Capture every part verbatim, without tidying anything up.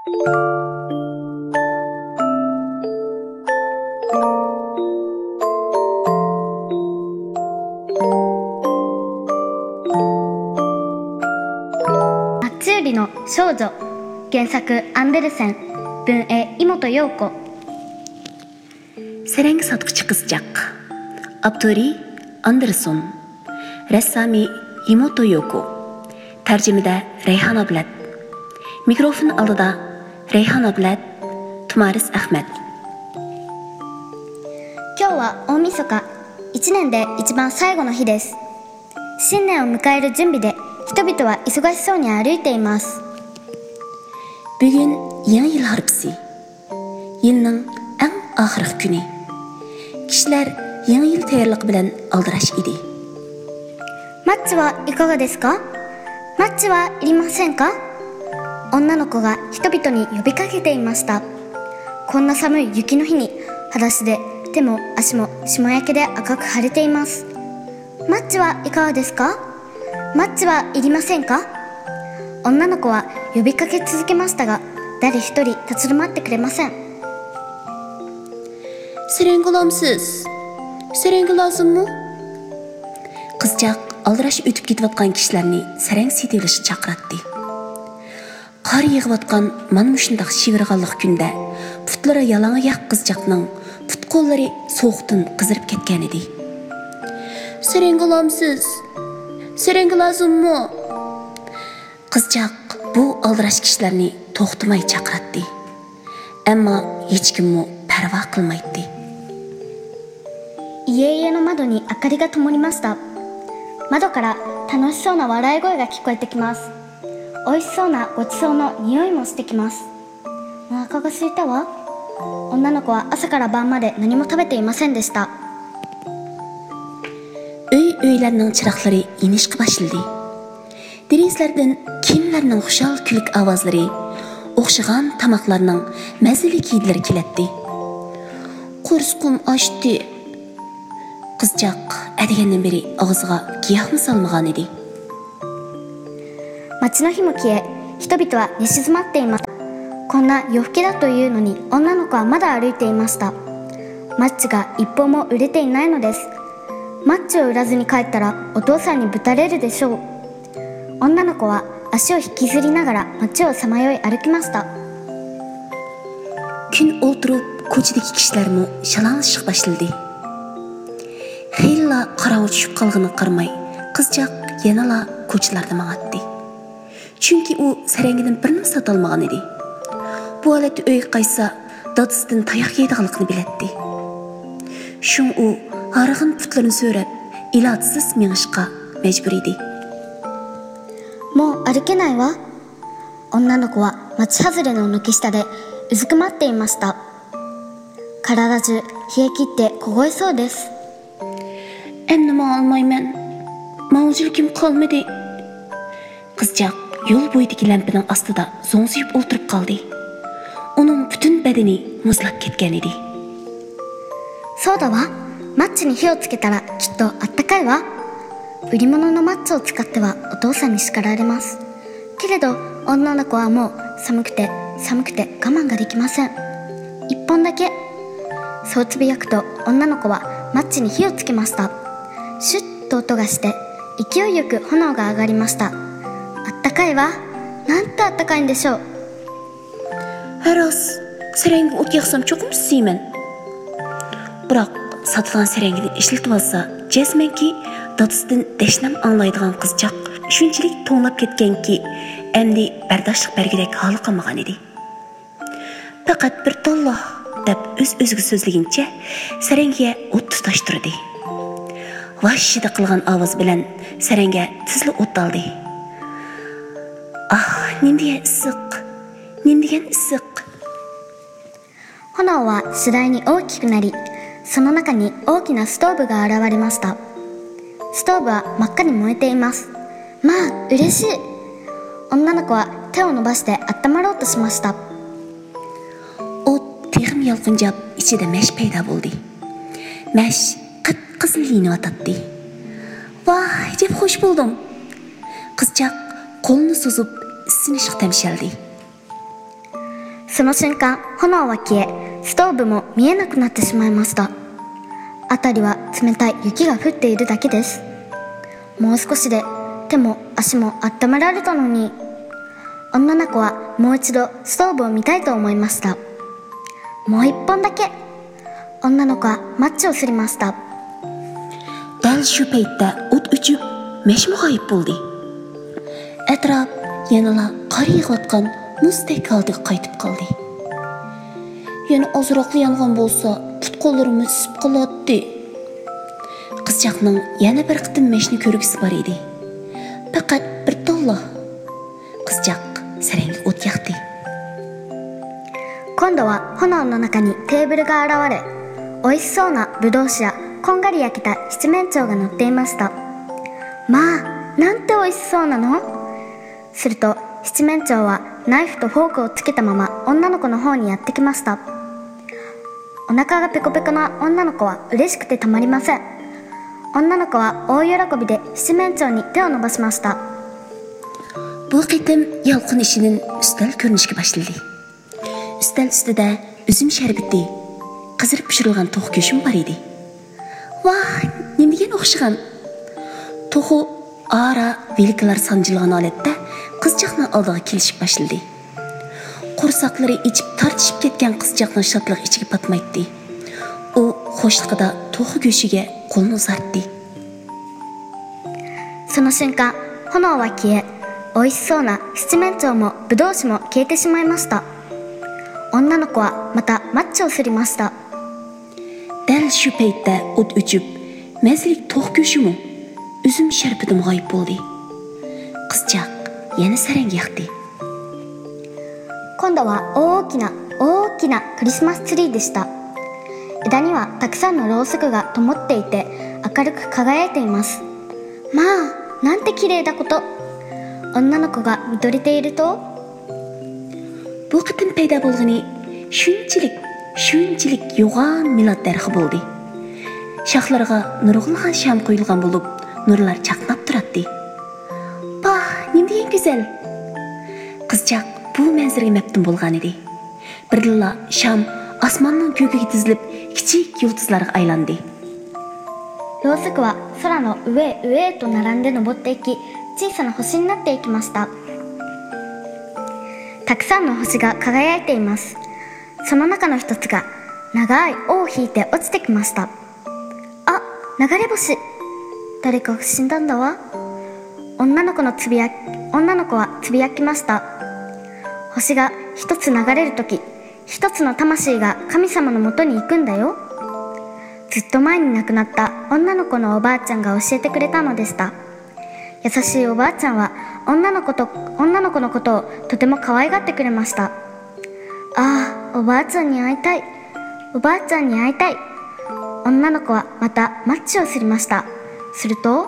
マッチ売りの少女、原作アンデルセン、文絵井本陽子。 Serengi sotuvchi qizchaq. Avtori Anderson, rassomi Imoto Yoko, tarjimada Rayhon Ablat. Mikrofon oldida Rayhon Ablat, Tumaris Ahmad。 今日は大晦日、一年で一番最後の日です。新年を迎える準備で人々は忙しそうに歩いています。 Bugun yangi yil harpisi. Yilning eng oxirgi kuni. Kishilar yangi yil tayyorligi bilan aldirash edi. マッチはいかがですか？マッチはいりませんか？女の子が人々に呼びかけていました。こんな寒い雪の日に裸足で手も足も霜焼けで赤く腫れています。マッチはいかがですか？マッチはいりませんか？女の子は呼びかけ続けましたが、誰一人立ち止まってくれません。 Serengilamsiz. Serengi lazımmı? Qizchaq aldirashib o'tib ketayotgan kishilarni sarang setilishga chaqiratdi. Qor yig'ayotgan mana shunday shivirg'anlik kunda putlari yalang'oyoq qizchaqning put qo'llari sovuqdan qizirib ketgan edi. Serengilamsiz. Serengi lazımmı? Qizchaq bu aldirash kishilarni to'xtamay chaqiratdi. Ammo hech kim parvo qilmaydi. 家々の窓に明かりが灯りました。窓から楽しそうな笑い声が聞こえてきます。美味しそうなごちそうの匂いもしてきます。お腹が空いたわ。女の子は朝から晩まで何も食べていませんでした。 Uy uylarning chiroqlari inishga boshladi. Derizlardan kimlarning xushal kulik ovozlari, o'xshagan tomoqlarning mazali hidlari keladi. Qo'rsqum ochdi. Qizchaq adigandan beri og'ziga giyohni solmagan edi. 街の火も消え、人々は寝静まっていました。こんな夜更けだというのに女の子はまだ歩いていました。マッチが一本も売れていないのです。マッチを売らずに帰ったらお父さんにぶたれるでしょう。女の子は足を引きずりながら街をさまよい歩きました。 Kun o'tirib ko'chadagi kishilarmi shalang'ishib boshladi. Xeyla qorong'i tushib qolganiga qaramay, qizchaq yanala ko'chalarda mang'atdi. Chunki u sarangidan bir nima sotolmagan edi. Bu holatda uyga qaytsa, dadasidan tayoq yeydiganligini biladi. Shun u harg'in putlarini so'rab, ilojsiz mengishga majbur edi. もう歩けないわ。女の子は町外れの軒下でうずくまっていました。体中冷え切って凍えそうです。 Annama olmayman. Mavjulkim qolmadi. Qizchaq yo'l bo'yidagi lampaning ostida zo'ngsiyib o'tirib qoldi. Uning butun badani muzlab ketgan edi. そうだわ。マッチに火をつけたらきっとあったかいわ。売り物のマッチを使ってはお父さんに叱られます。けれど女の子はもう寒くて寒くて我慢ができません。一本だけ。そうつぶやくと女の子はマッチに火をつけました。シュッと音がして勢いよく炎が上がりました。あったかいわ。なんとあったかいんでしょう。 Haros, sarangi o't yoqsam cho'qim siyman. Biroq sotilgan sarangini ishlatib olsa, jazmanki dadasidan dashnam anglaydigan qizchaq shunchalik to'nglab ketganki, endi bardoshlik bergidek holi qolmagan edi. Faqat bir tolloh deb o'z-o'ziga so'zlagancha sarangiga o't tutashtirdi. Vashshida qilgan ovoz bilan saranga tizli o't oldi. Ah, nimdegan issiq, nimdegan issiq. 炎は次第に大きくなり、その中に大きなストーブが現れました。ストーブは真っ赤に燃えています。まあ嬉しい。女の子は手を伸ばして温まろうとしました。 O't teg'im yolqinjab ichida mash paydo bo'ldi. Mash qip-qizil yonayotdi. Voy, deb xush bo'ldim. Qizchaq qo'lini so'zib isinishga tamshaldi. その瞬間、炎は消え、ストーブも見えなくなってしまいました。辺りは冷たい雪が降っているだけです。もう少しで手も足も温められたのに。女の子はもう一度ストーブを見たいと思いました。もう一本だけ。女の子はマッチをすりました。 Дәл шу пәйтті от өчіп, мәшім ғайып болды. Әтрап yanıla qarıyıq atqan muzdek haldığı qaytıb qaldı. Yani azıraqlı yanğan bolsa, put qollarımız süp qalatdı. Qızcaqның yana bir qitim məşini körgüsü var idi. Faqat bir tolla. Qızcaq sərəngi ot yaxdı. 今度は炎の中にテーブルが現れ、美味しそうなぶどう酒やこんがり焼けた七面鳥が乗っていました。まあ、なんて美味しそうなの。すると七面鳥はナイフとフォークをつけたまま女の子の方にやってきました。お腹がペコペコな女の子は嬉しくてたまりません。女の子は大喜びで七面鳥に手を伸ばしました。 Bu qitim yalqın işinin üstel görünüşke başladı. Üstel üstüde üzüm şerbeti, qızırıp pişirilgan toğu köşüm var idi. Vah, nemdegen o'xshagan. To'g'u ara velikalar sanjilgan holatda qizchaqning oldiga kelishib boshladi. Qo'rsaqlari ichib tortishib ketgan qizchaqning shodligi ichiga patmaydi. U xo'shligida to'g'u go'shiga qo'lni uzatdi. その瞬間、炎は消え、美味しそうな七面鳥もぶどう酒も消えてしまいました。女の子はまたマッチをすりました。 Дәл шу пәйтті от өчіп, мәзілік тоқ көшімі, үзім шәрпідім ғайып болды. Qızcaq yana sərəngi yaxdı. 今度は大きな大きなクリスマスツリーでした。枝にはたくさんのろうそくが灯っていて明るく輝いています。まあ、なんて綺麗だこと。女の子が見とれていると、 Bu qitim paydo bo'lgani shunchalik shunchalik yo'g'on milod darxi bo'ldi. Shoxlariga nurg'ulg'an sham qo'yilgan bo'lib, nurlar chaqnab turadi. Bah, nimdegan go'zal. Qizchaq bu manzaraga maftun bo'lgan edi. Birdilla sham osmonning ko'kiga tizilib, kichik yulduzlarga aylandi. ろうそくは空の上へ上へと並んで登っていき、小さな星になっていきました。たくさんの星が輝いています。その中の一つが長い尾を引いて落ちてきました。あ、流れ星。誰か死んだんだわ。女の子のつぶや女の子はつぶやきました。星が一つ流れるとき、一つの魂が神様のもとに行くんだよ。ずっと前に亡くなった女の子のおばあちゃんが教えてくれたのでした。優しいおばあちゃんは女の子と女の子のことをとても可愛がってくれました。ああ、おばあちゃんに会いたい。おばあちゃんに会いたい。女の子はまたマッチをすりました。すると、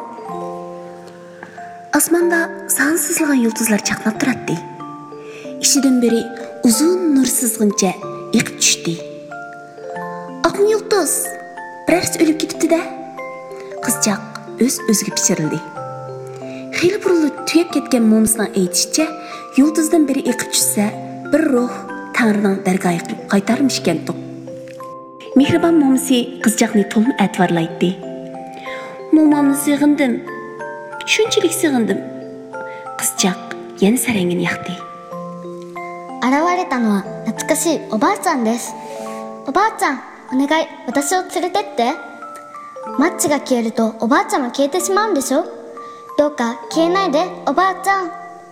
Osmonda son sızılgan yulduzlar chaqnab turadi. Ishidan beri uzun nur sızg'incha yiqib tushdi. Oq yulduz, birarsi o'lib ketibdi-da. Qizchaq o'z o'ziga pishirildi. Xeyli burilib tugab ketgan mo'misining aytishicha, yulduzdan beri yiqib tushsa, bir ruh Tangrining dargohiga qilib qaytarmish ekan. Mehribon mo'misi qizchaqni to'lib atvarlaydi. Mo'mamni sig'indim. Shunchalik sig'indim. Qizchaq yana sarangini yoqdi. 現れたのは懐かしいおばあちゃんです。おばあちゃん、お願い、私を連れてって。マッチが消えるとおばあちゃんも消えてしまうんでしょ。どうか消えないで、おばあちゃん。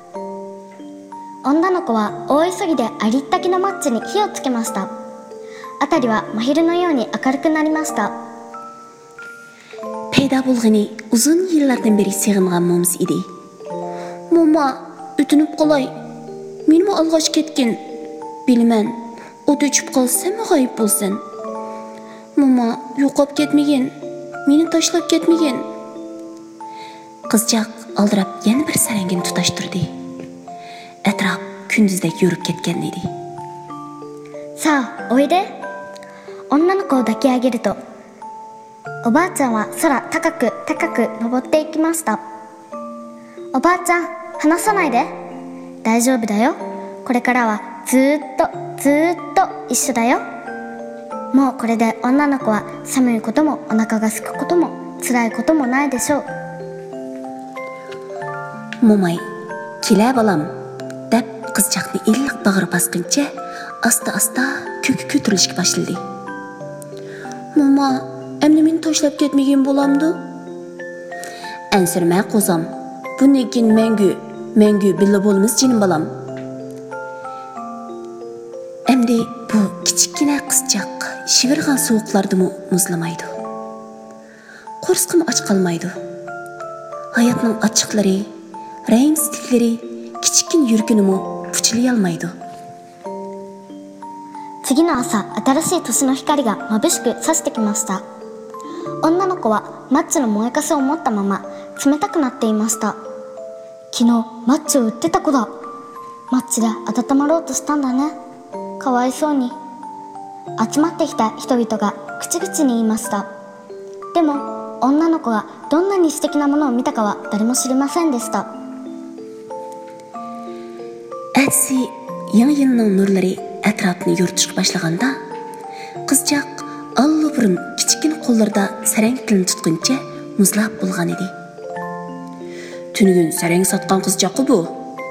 女の子は大急ぎでありったけのマッチに火をつけました。辺りは真昼のように明るくなりました。 Paydo bo'lgani uzun yillardan beri sig'ingan mo'mis edi. Mo'ma, o'tinib qolay. Meni olg'ash ketgin. Bilaman, o't o'chib qolsa g'oyib bo'lsin. Mo'ma, yo'qolib ketmagin. Meni tashlab ketmagin. Qizchaq aldirab yana bir sarangini tutashtirdi. Atrof kunduzdek yurib ketgan edi. さあ、おいで。女の子を抱き上げると、おばあちゃんは空高く高く登っていきました。おばあちゃん、離さないで。大丈夫だよ。これからはずーっとずーっと一緒だよ。もうこれで女の子は寒いこともお腹が空くことも辛いこともないでしょう。 Momay, kela balam deb qizchaqni illiq bag'ri bosqincha asta-asta ko'ki ko'tarilishga boshladi. Mama, endi meni tashlab ketmagan bo'lamdi? Ansirma qo'zam. Bundan keyin mangu, mangu billa bo'lamiz jinim balam. Endi bu kichikkina qizchaq shivirg'an sovuqlardimi muzlamaydi. Qo'rsqimi och qolmaydi. Hayotning ochiqlari, rangsizliklari kichikkin yurkinimi puchlay olmaydi. 次の朝、新しい年の光が眩しく差してきました。女の子はマッチの燃えかすを持ったまま冷たくなっていました。昨日マッチを売ってた子だ。マッチで温まろうとしたんだね。かわいそうに。集まってきた人々が口々に言いました。でも女の子がどんなに素敵なものを見たかは誰も知りませんでした。 Әтсі яңы yilning nurlari atrofni yo'ritishga boshlaganda qizchaq allabirun kichkina qo'llarida sarang tilini tutguncha muzlab bo'lgan edi. Tunugun sarang sotgan qizchaq bu.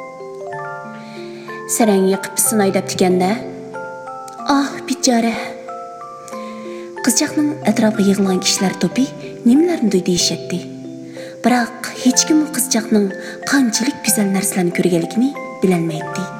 Sarang yiqib sinay deb tikanda. Ah, bichora. Qizchaqning atrofiga yig'ilgan kishilar to'pi nimalarni deyishatdi. Biroq hech kim qizchaqning qanchalik go'zal narsalarni ko'rganligini bilolmaydi.